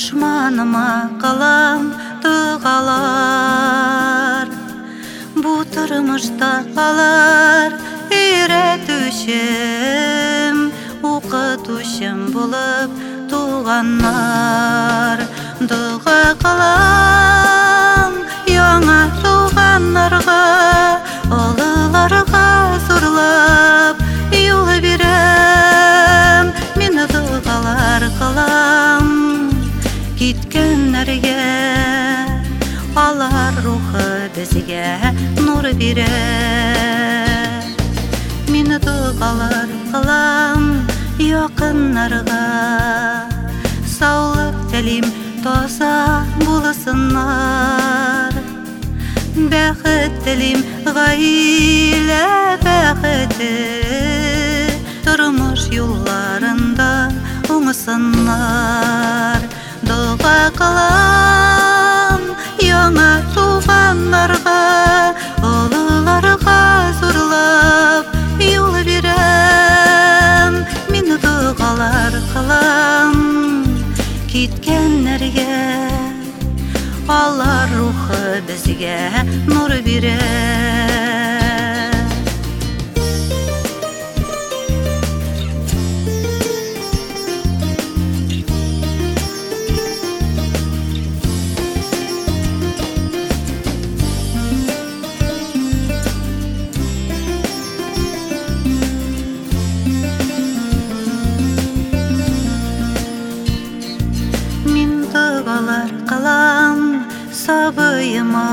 Душманыма калам дұғалар, бу тұрмышта алар үйретушім, оқытушым болып туғаннар. Дұға калам яңа туғаннарға, олыларға зурлап юл берем. Мені дұғалар калам кеткенлерге, алар рухы бізге нур берер. Мені дұғалар калам якынларға, саулык телим таза булсыннар. Бәхет телим гаилә бәхете, тормыш юлларында уңсыннар. Дұға калам яңа туғанларға, олыларға зурлап юл берем. Мені дұғалар калам кеткенлерге, алар рухы бізге нур берер. Дұғалар калам сабыйыма,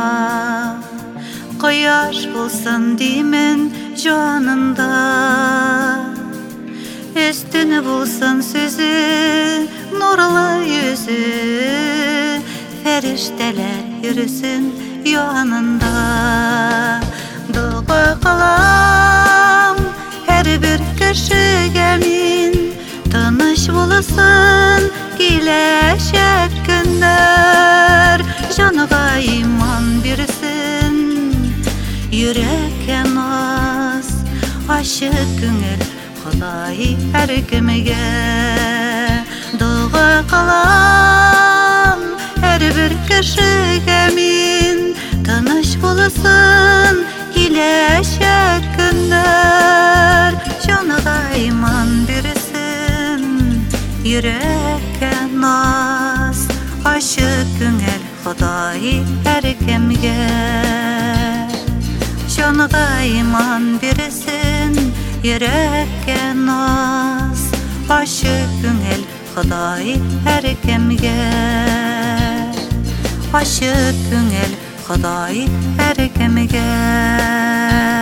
кояш болсын деймін жанында. Үстіні болсын сөзі, нұрлы yüzі, фәрештелер йөрсін янында. Дұға калам әрбір кешегә мин, тыныч булсын киләчәк көннәр. Җанга иман бирсен, йөрәккә наз, ачык күңел Ходай һәркемгә. Дұға калам һәрбер кешегә мин, тыныч булсын киләчәк көннәр. Җанга иман бирсен, йөрәккә наз, ачык күңел Ходай һәркемгә. Җанга иман бирсен, йөрәккә наз, ачык күңел Ходай һәркемгә. Ачык күңел Ходай һәркемгә.